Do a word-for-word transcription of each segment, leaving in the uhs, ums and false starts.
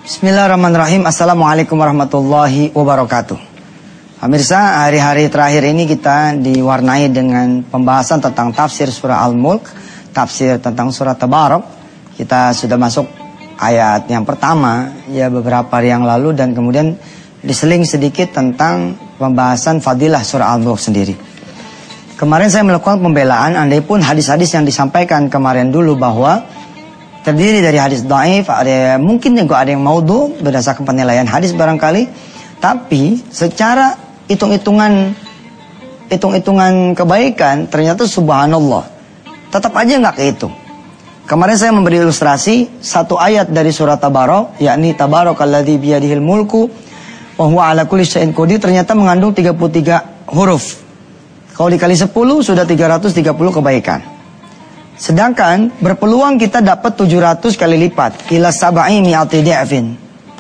Bismillahirrahmanirrahim. Assalamualaikum warahmatullahi wabarakatuh. Pemirsa, hari-hari terakhir ini kita diwarnai dengan pembahasan tentang tafsir surah Al-Mulk, tafsir tentang surah Tabarok. Kita sudah masuk ayat yang pertama ya beberapa hari yang lalu, dan kemudian diseling sedikit tentang pembahasan fadilah surah Al-Mulk sendiri. Kemarin saya melakukan pembelaan, andai pun hadis-hadis yang disampaikan kemarin dulu bahwa terdiri dari hadis dhaif, ada mungkin juga ada yang maudhu berdasarkan penilaian hadis barangkali, tapi secara hitung-hitungan hitung-hitungan kebaikan ternyata subhanallah tetap aja nggak kehitung. Kemarin saya memberi ilustrasi satu ayat dari surah Tabarok, yakni tabarakalladzi biyadihil mulku wa huwa ala kulli syai'in qadir, ternyata mengandung tiga puluh tiga huruf. Kalau dikali sepuluh sudah tiga ratus tiga puluh kebaikan. Sedangkan berpeluang kita dapat tujuh ratus kali lipat, ila sab'i mi'ati di'fin.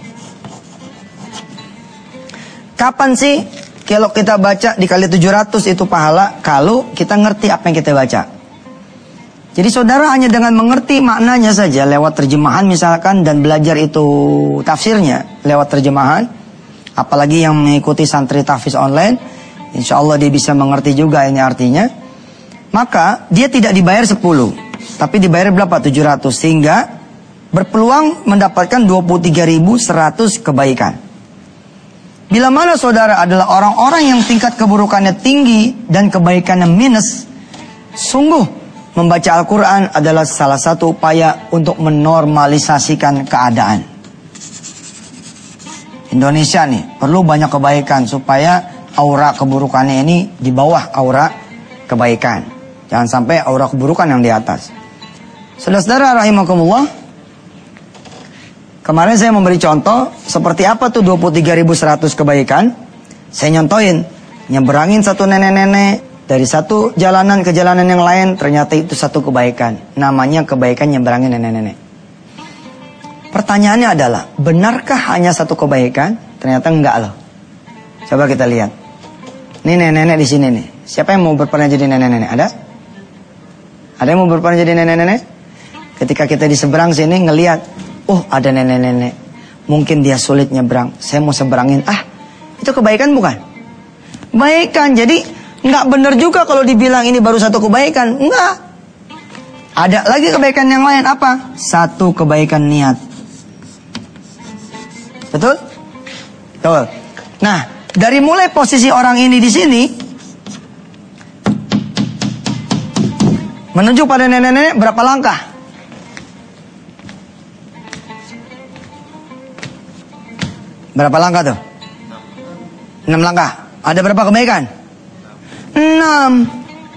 Kapan sih kalau kita baca dikali tujuh ratus itu pahala? Kalau kita ngerti apa yang kita baca. Jadi saudara hanya dengan mengerti maknanya saja lewat terjemahan misalkan, dan belajar itu tafsirnya lewat terjemahan, apalagi yang mengikuti santri tahfiz online, insya Allah dia bisa mengerti juga ini artinya. Maka dia tidak dibayar sepuluh, tapi dibayar berapa? tujuh ratus, sehingga berpeluang mendapatkan dua puluh tiga ribu seratus kebaikan. Bila mana saudara adalah orang-orang yang tingkat keburukannya tinggi dan kebaikannya minus, sungguh membaca Al-Quran adalah salah satu upaya untuk menormalisasikan keadaan. Indonesia nih perlu banyak kebaikan supaya aura keburukannya ini di bawah aura kebaikan. Jangan sampai aura keburukan yang di atas. Saudara-saudara rahimakumullah, kemarin saya memberi contoh seperti apa tuh dua puluh tiga ribu seratus kebaikan. Saya nyontohin, nyeberangin satu nenek-nenek dari satu jalanan ke jalanan yang lain, ternyata itu satu kebaikan. Namanya kebaikan nyeberangin nenek-nenek. Pertanyaannya adalah, benarkah hanya satu kebaikan? Ternyata enggak loh. Coba kita lihat. Ini nenek-nenek di sini nih. Siapa yang mau berperan jadi nenek-nenek? Ada? Ada yang mau berperan jadi nenek-nenek? Ketika kita di seberang sini ngelihat, oh ada nenek-nenek, mungkin dia sulit nyebrang, saya mau seberangin. Ah, itu kebaikan bukan? Kebaikan. Jadi nggak benar juga kalau dibilang ini baru satu kebaikan. Enggak. Ada lagi kebaikan yang lain. Apa? Satu kebaikan niat. Betul? Betul. Nah, dari mulai posisi orang ini di sini menuju pada nenek-nenek berapa langkah? Berapa langkah tuh? Enam langkah. Ada berapa kebaikan? Enam.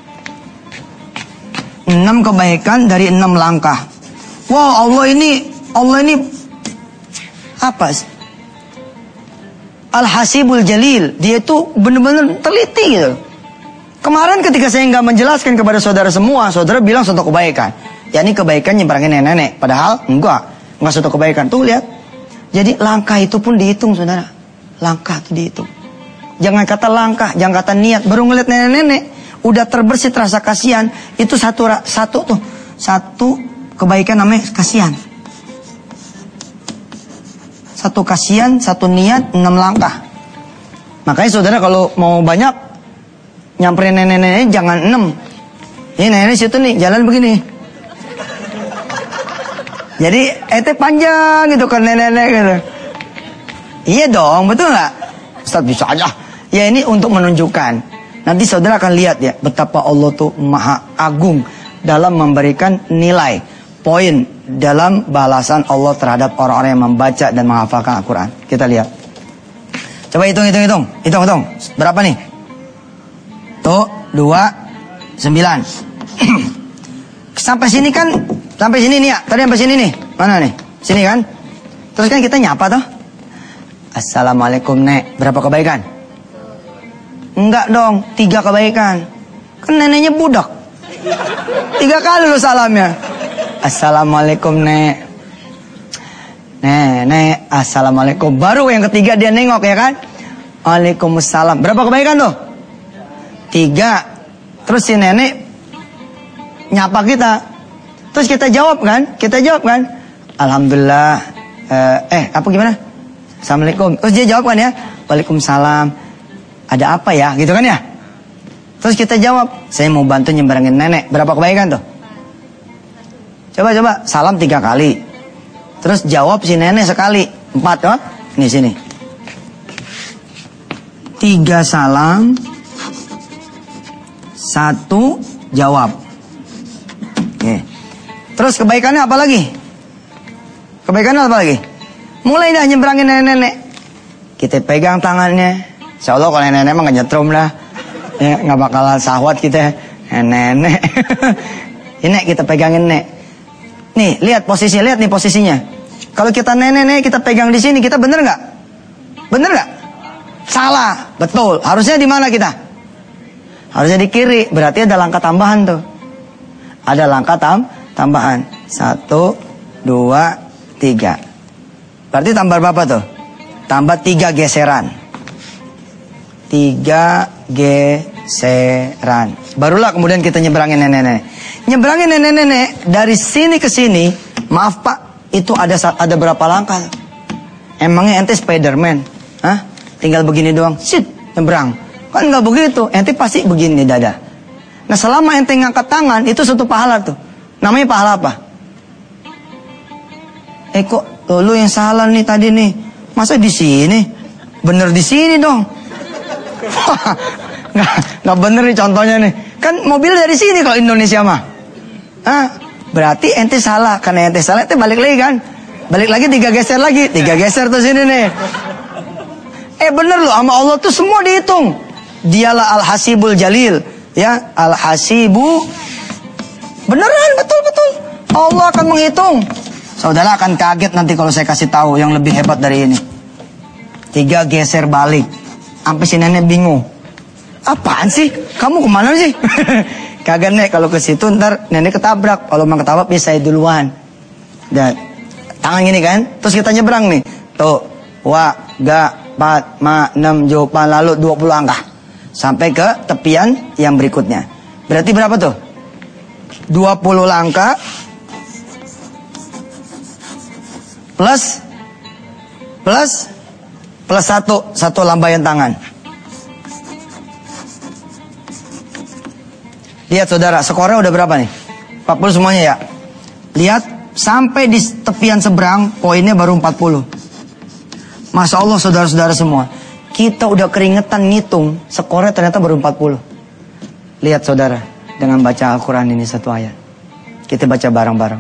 Enam kebaikan dari enam langkah. Wow, Allah ini, Allah ini apa sih? Al-Hasibul Jalil. Dia itu benar-benar teliti gitu. Kemarin ketika saya nggak menjelaskan kepada saudara semua, saudara bilang satu kebaikan. Ya ini kebaikan nyeberangin nenek-nenek. Padahal enggak, enggak satu kebaikan. Tuh lihat. Jadi langkah itu pun dihitung saudara. Langkah itu dihitung. Jangan kata langkah, jangan kata niat. Baru ngeliat nenek-nenek, udah terbersit rasa kasihan. Itu satu satu tuh, satu kebaikan namanya kasihan. Satu kasihan, satu niat, enam langkah. Makanya saudara kalau mau banyak nyamperin nenek-nenek jangan enam. Ini nenek situ nih, jalan begini. Jadi ete panjang gitu kan nenek-nenek gitu. Iya dong, betul nggak? Ustaz bisa aja. Ya ini untuk menunjukkan. Nanti saudara akan lihat ya betapa Allah tuh maha agung dalam memberikan nilai, poin dalam balasan Allah terhadap orang-orang yang membaca dan menghafalkan Al-Quran. Kita lihat. Coba hitung, hitung, hitung, hitung, hitung. Berapa nih? Tuh, dua, sembilan. Sampai sini kan, sampai sini nih ya. Tadi sampai sini nih. Mana nih? Sini kan? Terus kan kita nyapa tuh. Assalamualaikum nek. Berapa kebaikan? Enggak dong, tiga kebaikan. Kan neneknya budak. Tiga kali lo salamnya. Assalamualaikum nek. Nek, nek, assalamualaikum. Baru yang ketiga dia nengok ya kan? Waalaikumsalam. Berapa kebaikan tuh? Tiga. Terus si nenek nyapa kita. Terus kita jawab kan? Kita jawab kan? Alhamdulillah Eh, eh apa gimana? Assalamualaikum. Terus dia jawab kan ya, Waalaikumsalam. Ada apa ya? Gitu kan ya? Terus kita jawab, saya mau bantu nyeberangin nenek. Berapa kebaikan tuh? Coba coba salam tiga kali. Terus jawab si nenek sekali. Empat kan? Nih sini. Tiga salam, satu jawab. Oke. Terus kebaikannya apa lagi? Kebaikannya apa lagi? Mulai dah nyebrangin nenek-nenek. Kita pegang tangannya. Insya Allah kalau nenek-nenek mah gak nyetrum lah. Ya, gak bakalan sahwat kita. Nenek. Ini kita pegangin nek. Nih, lihat posisinya, lihat nih posisinya. Kalau kita nenek-nenek kita pegang di sini, kita bener nggak? Bener nggak? Salah, betul. Harusnya di mana kita? Harusnya di kiri. Berarti ada langkah tambahan tuh. Ada langkah tam tambahan. Satu, dua, tiga. Berarti tambah berapa tuh? Tambah tiga geseran. Tiga geseran. Barulah kemudian kita nyebrangin nenek-nenek. Nyebrangin nenek-nenek dari sini ke sini. Maaf pak, itu ada ada berapa langkah? Emangnya ente Spiderman? Hah? Tinggal begini doang, sit, nyebrang. Kan nggak begitu, ente pasti begini dada. Nah selama ente ngangkat tangan, itu satu pahala tuh. Namanya pahala apa? Eh kok lu yang salah nih tadi nih? Masa di sini? Bener di sini dong. nggak, nggak bener nih contohnya nih. Kan mobil dari sini kalau Indonesia mah. Hah? Berarti ente salah. Karena ente salah, ente balik lagi kan? Balik lagi, tiga geser lagi. Tiga geser tuh sini nih. Eh bener loh, sama Allah tuh semua dihitung. Dialah Al-Hasibul Jalil. Ya, Al-Hasibu. Beneran, betul-betul. Allah akan menghitung. Saudara akan kaget nanti kalau saya kasih tahu yang lebih hebat dari ini. Tiga geser balik. Sampai si nenek bingung. Apaan sih? Kamu kemana sih? Kagak nek, kalau ke situ ntar nenek ketabrak. Kalau mau ketabrak bisa duluan. Dan tangan gini kan, terus kita nyebrang nih. Tuh, wa, ga, empat, ma, enam, jupan, lalu dua puluh langkah. Sampai ke tepian yang berikutnya. Berarti berapa tuh? dua puluh langkah. Plus. Plus. Plus satu. Satu lambaian tangan. Lihat saudara, skornya udah berapa nih? empat puluh semuanya ya. Lihat, sampai di tepian seberang, poinnya baru empat puluh. Masya Allah saudara-saudara semua. Kita udah keringetan ngitung, skornya ternyata baru empat puluh. Lihat saudara, dengan baca Al-Quran ini satu ayat. Kita baca bareng-bareng.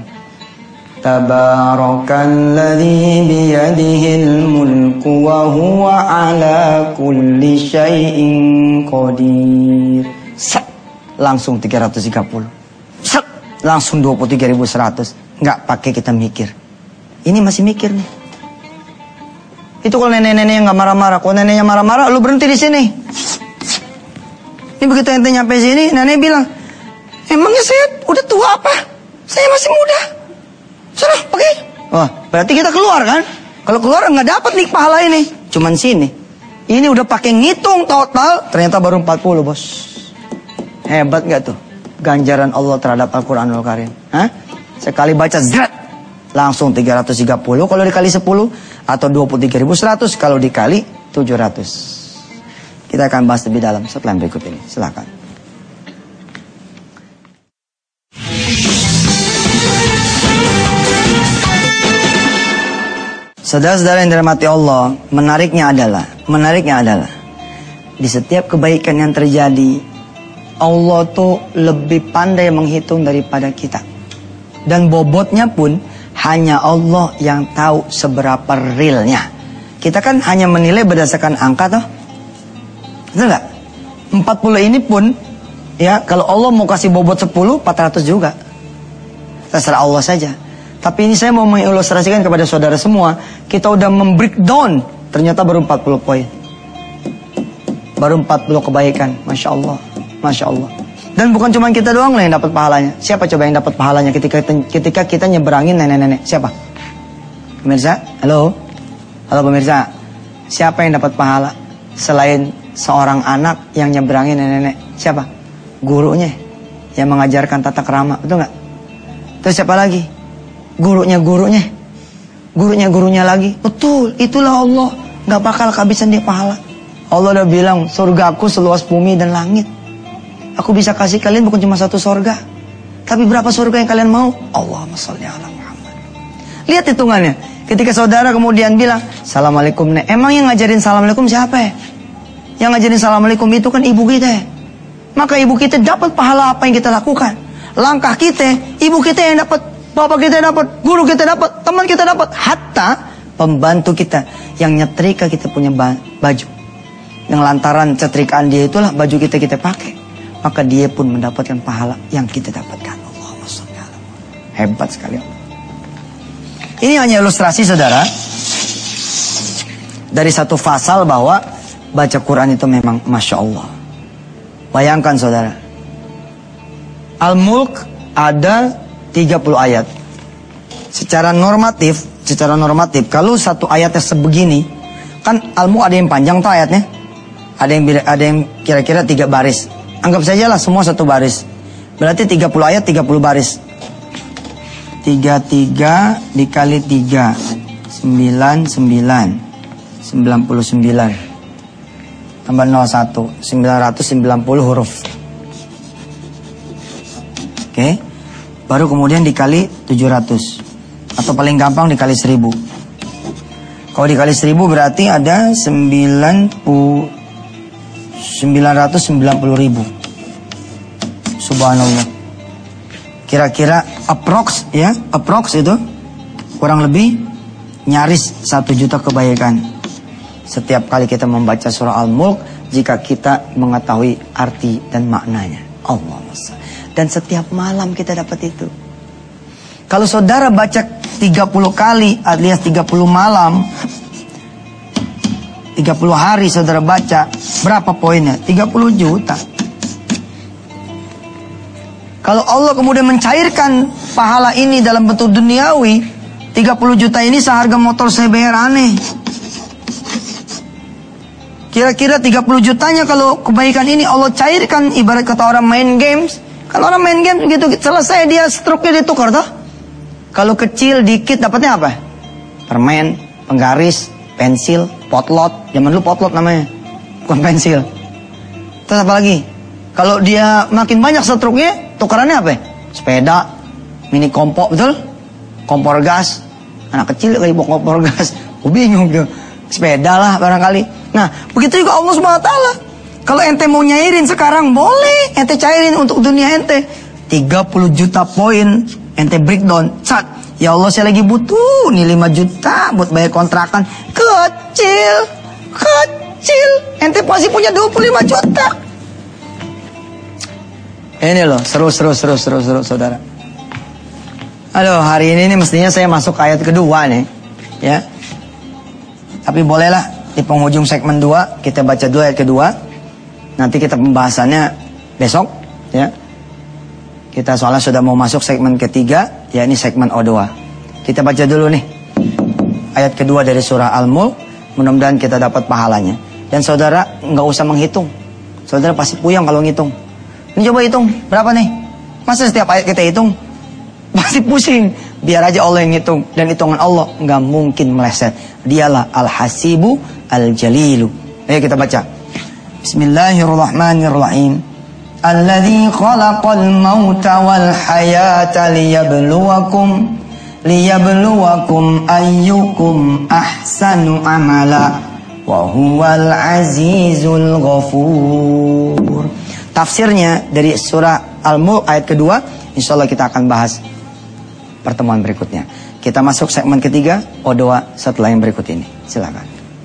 Tabarakalladzi biyadihil mulku wa huwa ala kulli syai'in qadir. Set, langsung tiga ratus tiga puluh. Set, langsung dua puluh tiga ribu seratus. Nggak pakai kita mikir. Ini masih mikir nih. Itu kalau nenek-nenek yang nggak marah-marah. Kalau neneknya marah-marah, lu berhenti di sini. Ini begitu ente nyampe sini, nenek bilang, emangnya saya udah tua apa? Saya masih muda. Sana, pergi. Wah, berarti kita keluar kan? Kalau keluar nggak dapat nih pahala ini. Cuman sini. Ini udah pakai ngitung total, ternyata baru empat puluh bos. Hebat nggak tuh? Ganjaran Allah terhadap Al-Quranul Karim. Hah? Sekali baca zrat, langsung tiga ratus tiga puluh kalau dikali sepuluh. Atau dua puluh tiga ribu seratus kalau dikali tujuh ratus. Kita akan bahas lebih dalam setelah berikut ini. Silakan. Saudara-saudara yang dirahmati Allah, menariknya adalah, menariknya adalah di setiap kebaikan yang terjadi, Allah tuh lebih pandai menghitung daripada kita. Dan bobotnya pun hanya Allah yang tahu seberapa realnya. Kita kan hanya menilai berdasarkan angka toh. Betul gak? empat puluh ini pun, ya kalau Allah mau kasih bobot sepuluh, empat ratus juga. Terserah Allah saja. Tapi ini saya mau mengilustrasikan kepada saudara semua. Kita udah membreakdown, ternyata baru empat puluh poin. Baru empat puluh kebaikan. Masya Allah. Masya Allah. Dan bukan cuma kita doang lah yang dapat pahalanya. Siapa coba yang dapat pahalanya ketika ketika kita nyeberangin nenek-nenek? Siapa? Pemirsa? Halo? Halo pemirsa? Siapa yang dapat pahala selain seorang anak yang nyeberangin nenek-nenek? Siapa? Gurunya yang mengajarkan tata krama, betul nggak? Terus siapa lagi? Gurunya gurunya. gurunya-gurunya lagi. Betul, itulah Allah. Gak bakal kehabisan dia pahala. Allah udah bilang, surgaku seluas bumi dan langit. Aku bisa kasih kalian bukan cuma satu surga. Tapi berapa surga yang kalian mau? Allahumma sholli ala Muhammad. Lihat hitungannya. Ketika saudara kemudian bilang, Assalamualaikum. Nek. Emang yang ngajarin Assalamualaikum siapa ya? Yang ngajarin Assalamualaikum itu kan ibu kita. Maka ibu kita dapat pahala apa yang kita lakukan. Langkah kita, ibu kita yang dapat, bapak kita dapat, guru kita dapat, teman kita dapat. Hatta pembantu kita yang nyetrika kita punya baju. Yang lantaran cetrikaan dia itulah baju kita kita pakai. Maka dia pun mendapatkan pahala yang kita dapatkan. Allahumma sholli ala Muhammad. Hebat sekali. Ini hanya ilustrasi saudara. Dari satu pasal bahwa baca Quran itu memang Masya Allah. Bayangkan saudara. Al-Mulk ada tiga puluh ayat. Secara normatif, secara normatif kalau satu ayatnya sebegini, kan Al-Mulk ada yang panjang tuh ayatnya. Ada yang ada yang kira-kira tiga baris. Anggap saja lah semua satu baris. Berarti tiga puluh ayat, tiga puluh baris. tiga puluh tiga dikali tiga. sembilan, sembilan. sembilan puluh sembilan. Tambah nol satu. sembilan ratus sembilan puluh huruf. Oke. Baru kemudian dikali tujuh ratus. Atau paling gampang dikali seribu. Kalau dikali seribu berarti ada sembilan puluh sembilan ratus sembilan puluh ribu. Subhanallah. Kira-kira approx ya, approx itu kurang lebih nyaris satu juta kebaikan setiap kali kita membaca surah Al-Mulk jika kita mengetahui arti dan maknanya. Allah. Dan setiap malam kita dapat itu. Kalau saudara baca tiga puluh kali alias tiga puluh malam, tiga puluh hari saudara baca, berapa poinnya? tiga puluh juta. Kalau Allah kemudian mencairkan pahala ini dalam bentuk duniawi, tiga puluh juta ini seharga motor saya bayar aneh. Kira-kira tiga puluh jutanya kalau kebaikan ini Allah cairkan, ibarat kata orang main games. Kalau orang main games gitu, selesai dia stroke-nya ditukar toh. Kalau kecil dikit dapatnya apa? Permen, penggaris, pensil, potlot. Zaman dulu potlot namanya, bukan pensil. Terus apa lagi? Kalau dia makin banyak stroke-nya, tukarannya apa? Sepeda, mini kompor, betul? Kompor gas. Anak kecil kali bawa kompor gas. Gue bingung tuh. Sepeda lah barangkali. Nah, begitu juga Allah Subhanahu wa taala. Kalau ente mau nyairin sekarang boleh, ente cairin untuk dunia ente. tiga puluh juta poin ente breakdown. Cat. Ya Allah saya lagi butuh nih lima juta buat bayar kontrakan. Kecil. Kecil. Ente pasti punya dua puluh lima juta. Ini loh, seru, seru, seru, seru, seru, saudara. Aduh, hari ini nih mestinya saya masuk ayat kedua nih, ya. Tapi bolehlah di penghujung segmen dua kita baca dulu ayat kedua. Nanti kita pembahasannya besok, ya. Kita soalnya sudah mau masuk segmen ketiga, ya ini segmen O dua. Kita baca dulu nih ayat kedua dari surah Al-Mulk. Mudah-mudahan kita dapat pahalanya. Dan saudara nggak usah menghitung. Saudara pasti puyeng kalau ngitung. Ini coba hitung, berapa nih? Masa setiap ayat kita hitung? Pasti pusing. Biar aja Allah yang hitung. Dan hitungan Allah nggak mungkin meleset. Dialah Al-Hasibu Al-Jalilu. Ayo kita baca. Bismillahirrahmanirrahim. Alladzi khalaqal mauta wal hayata liyabluwakum liyabluwakum ayyukum ahsanu amala wa huwal azizul ghafur. Tafsirnya dari surah Al-Mulk ayat kedua, insya Allah kita akan bahas pertemuan berikutnya. Kita masuk segmen ketiga, O dua setelah yang berikut ini. Silakan.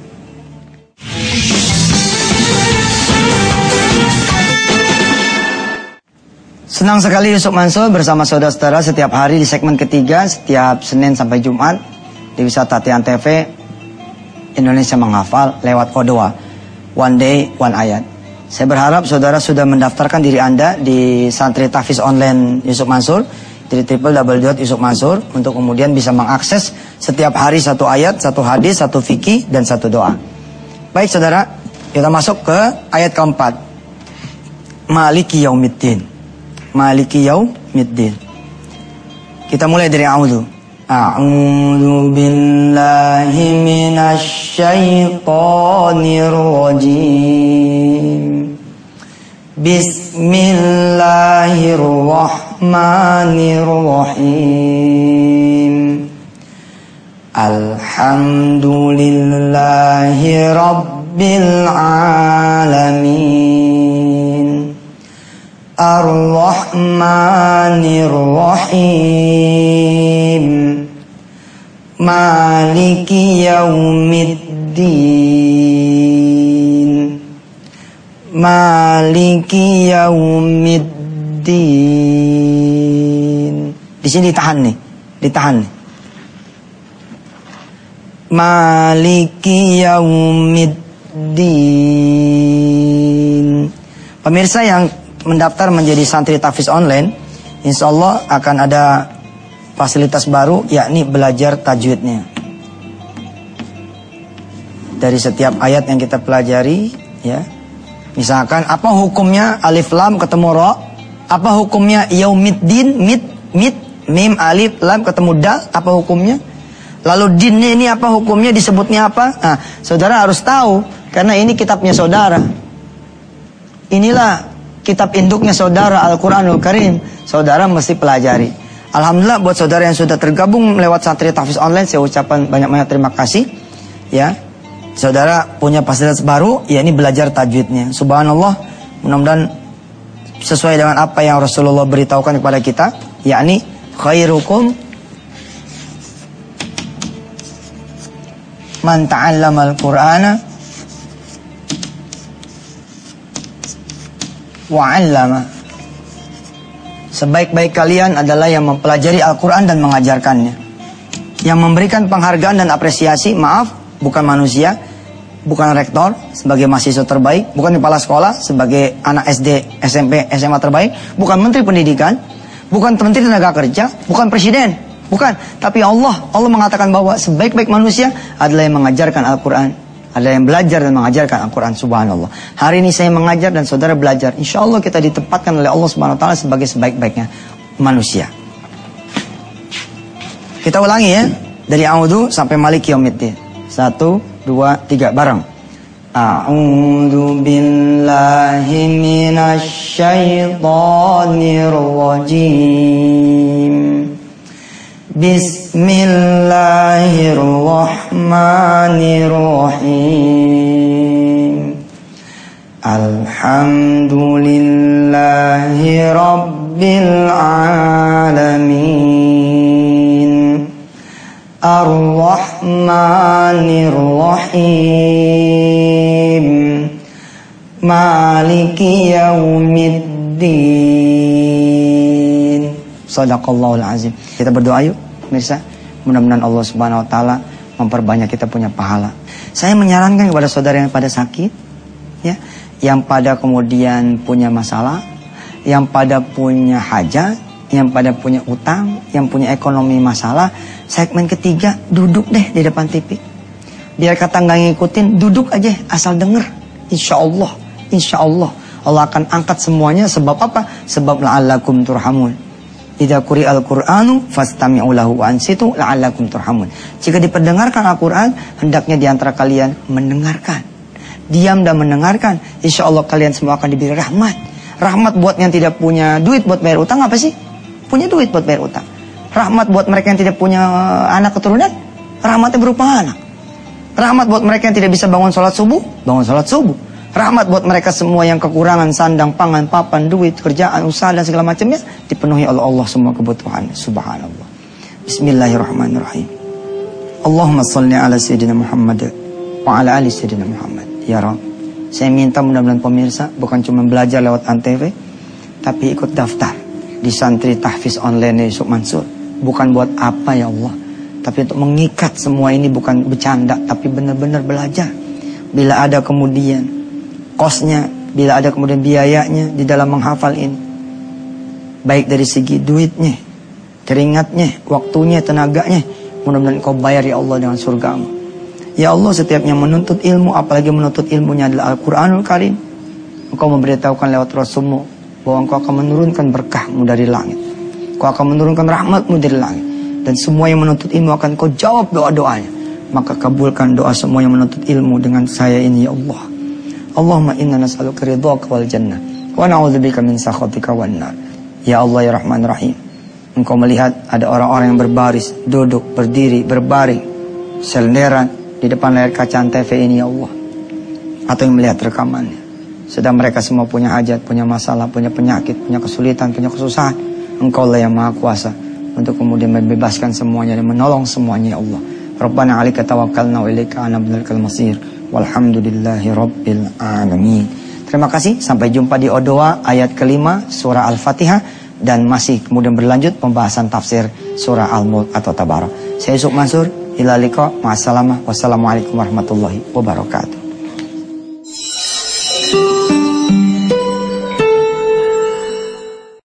Senang sekali Yusuf Mansur bersama saudara-saudara setiap hari di segmen ketiga, setiap Senin sampai Jumat di Wisata Tian T V Indonesia Menghafal lewat O dua. One day, one ayat. Saya berharap saudara sudah mendaftarkan diri Anda di Santri Tahfiz Online Yusuf Mansur di w w w titik yusuf mansur untuk kemudian bisa mengakses setiap hari satu ayat, satu hadis, satu fikih, dan satu doa. Baik saudara, kita masuk ke ayat keempat. Maliki yaumiddin. Maliki yaumiddin. Kita mulai dari a'udzu. A'udzu billahi minasy syaithanir rajim. Bismillahirrahmanirrahim. Alhamdulillahi rabbil alamin. Ar-Rahmanir-Rahim. Maliki yaumiddin. Maliki yaumiddin. Di sini ditahan nih, ditahan nih. Maliki yaumiddin. Pemirsa yang mendaftar menjadi santri tahfiz online, insya Allah akan ada fasilitas baru, yakni belajar tajwidnya. Dari setiap ayat yang kita pelajari, ya. Misalkan apa hukumnya alif lam ketemu ro? Apa hukumnya yaumiddin, mid, mid, mim, alif, lam ketemu dal? Apa hukumnya? Lalu dinnya ini apa hukumnya? Disebutnya apa? Nah, saudara harus tahu, karena ini kitabnya saudara. Inilah kitab induknya saudara, Al-Quranul Karim. Saudara mesti pelajari. Alhamdulillah buat saudara yang sudah tergabung lewat santri tahfiz online, saya ucapkan banyak-banyak terima kasih. Ya, saudara punya fasilitas baru, ya ini belajar tajwidnya. Subhanallah, mudah-mudahan sesuai dengan apa yang Rasulullah beritahukan kepada kita, yakni khairukum man ta'allamal Qur'ana wa 'allama. Sebaik-baik kalian adalah yang mempelajari Al-Quran dan mengajarkannya. Yang memberikan penghargaan dan apresiasi, maaf, bukan manusia, bukan rektor sebagai mahasiswa terbaik, bukan kepala sekolah sebagai anak S D, S M P, S M A terbaik, bukan menteri pendidikan, bukan menteri tenaga kerja, bukan presiden, bukan. Tapi Allah, Allah mengatakan bahwa sebaik-baik manusia adalah yang mengajarkan Al-Quran, adalah yang belajar dan mengajarkan Al-Quran. Subhanallah. Hari ini saya mengajar dan saudara belajar. Insya Allah kita ditempatkan oleh Allah Subhanahu Wa Taala sebagai sebaik-baiknya manusia. Kita ulangi ya, dari a'udzu sampai maliki yaumiddin. Satu, dua, tiga, bareng. A'udzu billahi minasy syaithanir rajim. Bismillahirrahmanirrahim. Alhamdulillahi rabbil alamin. Ar-Rahmanir-Rahim. Maliki yaumiddin. Shadaqallahul azim. Kita berdoa yuk, pemirsa. Mudah-mudahan Allah Subhanahu Wa Taala memperbanyak kita punya pahala. Saya menyarankan kepada saudara yang pada sakit, ya, yang pada kemudian punya masalah, yang pada punya hajat, yang pada punya utang, yang punya ekonomi masalah, segmen ketiga, duduk deh di depan T V. Biar kata nggak ngikutin, duduk aja, asal denger. Insya Allah, insya Allah, Allah akan angkat semuanya. Sebab apa? Sebab la'allakum turhamun. Idza quri'al Qur'anu fastami'u lahu wa ansitu la'allakum turhamun. Jika diperdengarkan Al-Quran, hendaknya di antara kalian mendengarkan. Diam dan mendengarkan. Insya Allah kalian semua akan diberi rahmat. Rahmat buat yang tidak punya duit buat bayar utang apa sih? Punya duit buat bayar utang. Rahmat buat mereka yang tidak punya anak keturunan, rahmatnya berupa anak. Rahmat buat mereka yang tidak bisa bangun sholat subuh, bangun sholat subuh. Rahmat buat mereka semua yang kekurangan sandang, pangan, papan, duit, kerjaan, usaha dan segala macamnya, dipenuhi oleh Allah semua kebutuhan. Subhanallah. Bismillahirrahmanirrahim. Allahumma salli ala Sayyidina Muhammad wa ala ali Sayyidina Muhammad. Ya Rabb, saya minta mudah-mudahan pemirsa bukan cuma belajar lewat antv, tapi ikut daftar di santri tahfiz online Yusuf Mansur. Bukan buat apa ya Allah, tapi untuk mengikat semua ini, bukan bercanda, tapi benar-benar belajar. Bila ada kemudian kosnya, bila ada kemudian biayanya di dalam menghafal ini, baik dari segi duitnya, keringatnya, waktunya, tenaganya, mudah-mudahan Engkau bayar ya Allah dengan surgamu. Ya Allah, setiap yang menuntut ilmu, apalagi menuntut ilmunya adalah Al-Quranul Karim, Engkau memberitahukan lewat Rasulmu bahwa Engkau akan menurunkan berkahmu dari langit, Engkau akan menurunkan rahmatmu dari langit. Dan semua yang menuntut ilmu akan Kau jawab doa-doanya. Maka kabulkan doa semua yang menuntut ilmu dengan saya ini ya Allah. Allahumma inna nas'aluka ridhaka wal jannah wa na'udzubika min sakhatika wan nar. Ya Allah ya Rahman Rahim, Engkau melihat ada orang-orang yang berbaris, duduk, berdiri, berbaring, selderan di depan layar kaca T V ini ya Allah. Atau yang melihat rekamannya. Sedang mereka semua punya hajat, punya masalah, punya penyakit, punya kesulitan, punya kesusahan. Engkau lah yang maha kuasa untuk kemudian membebaskan semuanya dan menolong semuanya ya Allah. Rabbana 'alaika tawakkalna wa ilaika anabnal masir. Walhamdulillahi rabbil alamin. Terima kasih, sampai jumpa di Odoa ayat kelima surah Al-Fatihah, dan masih kemudian berlanjut pembahasan tafsir surah Al-Mulk atau Tabarak. Saya Yusuf Mansur, ila liqa, ma'assalamah, wassalamualaikum warahmatullahi wabarakatuh.